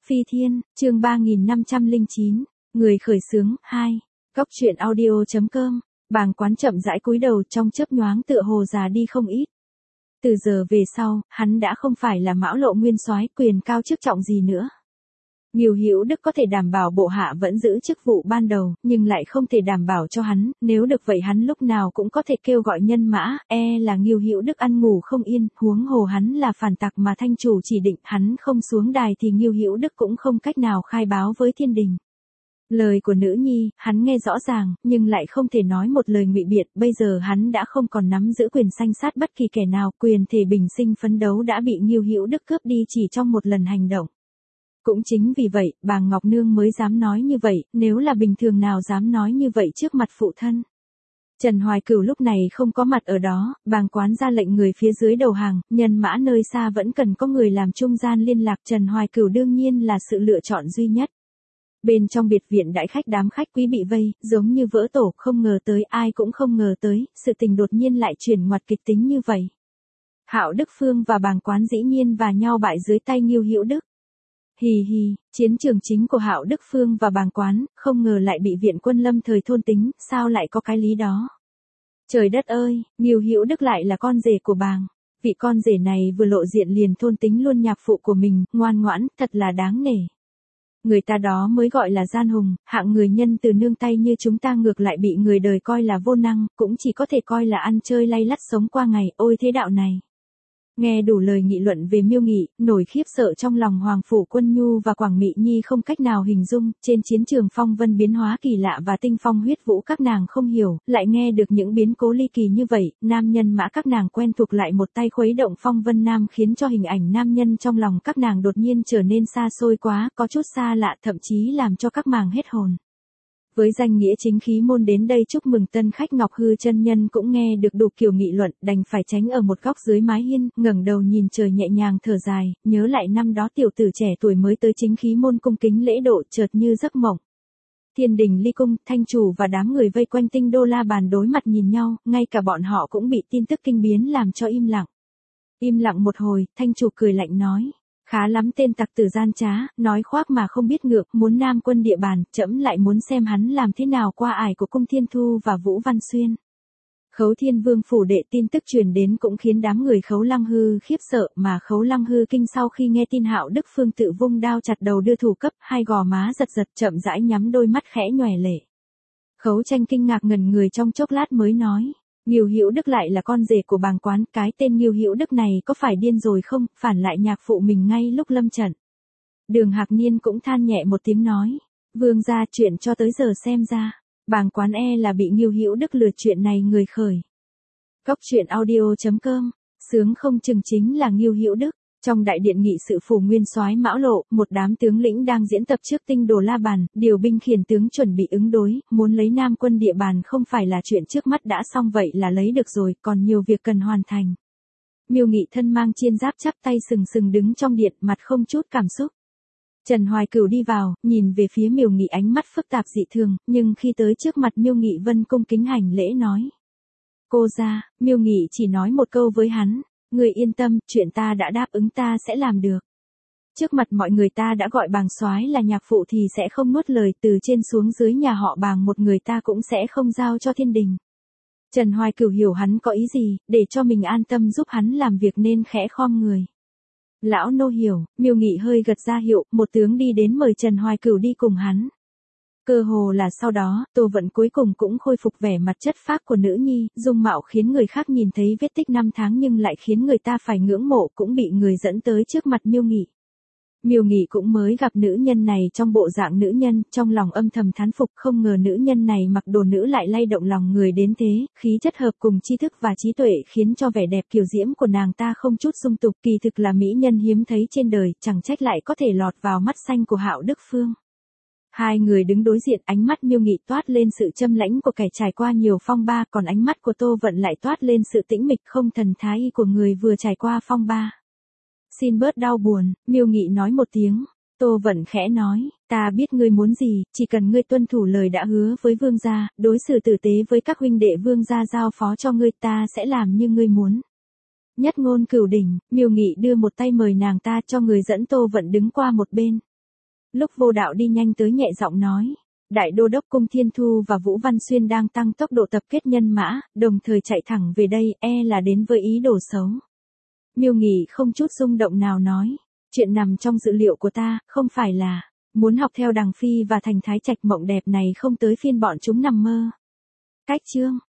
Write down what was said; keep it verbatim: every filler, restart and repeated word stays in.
Phi Thiên, chương ba nghìn năm trăm lẻ chín, người khởi xướng, hai. Góc truyện audio.com, Bàng Quán chậm rãi cúi đầu trong chớp nhoáng tựa hồ già đi không ít. Từ giờ về sau, hắn đã không phải là Mão Lộ nguyên soái quyền cao chức trọng gì nữa. Ngưu Hữu Đức có thể đảm bảo bộ hạ vẫn giữ chức vụ ban đầu, nhưng lại không thể đảm bảo cho hắn, nếu được vậy hắn lúc nào cũng có thể kêu gọi nhân mã, e là Ngưu Hữu Đức ăn ngủ không yên, huống hồ hắn là phản tặc mà thanh chủ chỉ định, hắn không xuống đài thì Ngưu Hữu Đức cũng không cách nào khai báo với thiên đình. Lời của nữ nhi, hắn nghe rõ ràng, nhưng lại không thể nói một lời ngụy biện, bây giờ hắn đã không còn nắm giữ quyền sanh sát bất kỳ kẻ nào, quyền thể bình sinh phấn đấu đã bị Ngưu Hữu Đức cướp đi chỉ trong một lần hành động. Cũng chính vì vậy, bà Ngọc Nương mới dám nói như vậy, nếu là bình thường nào dám nói như vậy trước mặt phụ thân. Trần Hoài Cửu lúc này không có mặt ở đó, Bàng Quán ra lệnh người phía dưới đầu hàng, nhân mã nơi xa vẫn cần có người làm trung gian liên lạc, Trần Hoài Cửu đương nhiên là sự lựa chọn duy nhất. Bên trong biệt viện đại khách đám khách quý bị vây, giống như vỡ tổ, không ngờ tới, ai cũng không ngờ tới, sự tình đột nhiên lại chuyển ngoặt kịch tính như vậy. Hạo Đức Phương và Bàng Quán dĩ nhiên và nhau bại dưới tay Ngưu Hữu Đức. Hì hì, chiến trường chính của Hạo Đức Phương và Bàng Quán, không ngờ lại bị viện quân lâm thời thôn tính, sao lại có cái lý đó. Trời đất ơi, Ngưu Hữu Đức lại là con rể của Bàng. Vị con rể này vừa lộ diện liền thôn tính luôn nhạc phụ của mình, ngoan ngoãn, thật là đáng nể. Người ta đó mới gọi là gian hùng, hạng người nhân từ nương tay như chúng ta ngược lại bị người đời coi là vô năng, cũng chỉ có thể coi là ăn chơi lay lắt sống qua ngày, ôi thế đạo này. Nghe đủ lời nghị luận về Miêu Nghị, nổi khiếp sợ trong lòng Hoàng Phủ Quân Nhu và Quảng Mị Nhi không cách nào hình dung, trên chiến trường phong vân biến hóa kỳ lạ và tinh phong huyết vũ các nàng không hiểu, lại nghe được những biến cố ly kỳ như vậy, nam nhân mã các nàng quen thuộc lại một tay khuấy động phong vân nam khiến cho hình ảnh nam nhân trong lòng các nàng đột nhiên trở nên xa xôi quá, có chút xa lạ thậm chí làm cho các nàng hết hồn. Với danh nghĩa chính khí môn đến đây chúc mừng tân khách Ngọc Hư chân nhân cũng nghe được đủ kiểu nghị luận, đành phải tránh ở một góc dưới mái hiên, ngẩng đầu nhìn trời nhẹ nhàng thở dài, nhớ lại năm đó tiểu tử trẻ tuổi mới tới chính khí môn cung kính lễ độ chợt như giấc mộng. Thiên đình ly cung, thanh chủ và đám người vây quanh Tinh Đô La Bàn đối mặt nhìn nhau, ngay cả bọn họ cũng bị tin tức kinh biến làm cho im lặng. Im lặng một hồi, thanh chủ cười lạnh nói. Khá lắm tên tặc tử gian trá, nói khoác mà không biết ngược, muốn nam quân địa bàn, trẫm lại muốn xem hắn làm thế nào qua ải của Cung Thiên Thu và Vũ Văn Xuyên. Khấu Thiên Vương phủ đệ tin tức truyền đến cũng khiến đám người Khấu Lăng Hư khiếp sợ, mà Khấu Lăng Hư kinh sau khi nghe tin Hạo Đức Phương tự vung đao chặt đầu đưa thủ cấp, hai gò má giật giật chậm rãi nhắm đôi mắt khẽ nhòe lệ. Khấu Tranh kinh ngạc ngẩn người trong chốc lát mới nói. Ngưu Hữu Đức lại là con rể của Bàng Quán, cái tên Ngưu Hữu Đức này có phải điên rồi không, phản lại nhạc phụ mình ngay lúc lâm trận. Đường Hạc Niên cũng than nhẹ một tiếng nói, vương gia chuyện cho tới giờ xem ra, Bàng Quán e là bị Ngưu Hữu Đức lừa chuyện này người khởi. Góc truyện audio.com, sướng không chừng chính là Ngưu Hữu Đức. Trong đại điện nghị sự phủ nguyên soái Mão Lộ, một đám tướng lĩnh đang diễn tập trước Tinh Đồ La Bàn, điều binh khiển tướng chuẩn bị ứng đối, muốn lấy Nam quân địa bàn không phải là chuyện trước mắt đã xong vậy là lấy được rồi, còn nhiều việc cần hoàn thành. Miêu Nghị thân mang chiên giáp chắp tay sừng sừng đứng trong điện, mặt không chút cảm xúc. Trần Hoài Cửu đi vào, nhìn về phía Miêu Nghị ánh mắt phức tạp dị thường, nhưng khi tới trước mặt Miêu Nghị vân cung kính hành lễ nói: "Cô gia." Miêu Nghị chỉ nói một câu với hắn. Người yên tâm, chuyện ta đã đáp ứng ta sẽ làm được. Trước mặt mọi người ta đã gọi Bàng soái là nhạc phụ thì sẽ không nuốt lời, từ trên xuống dưới nhà họ Bàng một người ta cũng sẽ không giao cho thiên đình. Trần Hoài Cửu hiểu hắn có ý gì, để cho mình an tâm giúp hắn làm việc nên khẽ khom người. Lão nô hiểu, Miêu Nghị hơi gật ra hiệu, một tướng đi đến mời Trần Hoài Cửu đi cùng hắn. Cơ hồ là sau đó, Tô Vận cuối cùng cũng khôi phục vẻ mặt chất phác của nữ nhi, dung mạo khiến người khác nhìn thấy vết tích năm tháng nhưng lại khiến người ta phải ngưỡng mộ, cũng bị người dẫn tới trước mặt Miêu Nghị. Miêu Nghị cũng mới gặp nữ nhân này trong bộ dạng nữ nhân, trong lòng âm thầm thán phục, không ngờ nữ nhân này mặc đồ nữ lại lay động lòng người đến thế, khí chất hợp cùng tri thức và trí tuệ khiến cho vẻ đẹp kiều diễm của nàng ta không chút dung tục, kỳ thực là mỹ nhân hiếm thấy trên đời, chẳng trách lại có thể lọt vào mắt xanh của Hạo Đức Phương. Hai người đứng đối diện, ánh mắt Miêu Nghị toát lên sự châm lãnh của kẻ trải qua nhiều phong ba, còn ánh mắt của Tô Vận lại toát lên sự tĩnh mịch không thần thái của người vừa trải qua phong ba. Xin bớt đau buồn, Miêu Nghị nói một tiếng. Tô Vận khẽ nói, ta biết ngươi muốn gì, chỉ cần ngươi tuân thủ lời đã hứa với vương gia, đối xử tử tế với các huynh đệ vương gia giao phó cho ngươi, ta sẽ làm như ngươi muốn. Nhất ngôn cửu đỉnh, Miêu Nghị đưa một tay mời nàng ta cho người dẫn Tô Vận đứng qua một bên. Lúc Vô Đạo đi nhanh tới nhẹ giọng nói. Đại đô đốc Cung Thiên Thu và Vũ Văn Xuyên đang tăng tốc độ tập kết nhân mã, đồng thời chạy thẳng về đây, e là đến với ý đồ xấu. Miêu Nghị không chút rung động nào nói. Chuyện nằm trong dự liệu của ta, không phải là muốn học theo Đằng Phi và Thành Thái Trạch mộng đẹp này, không tới phiên bọn chúng nằm mơ. Cách chương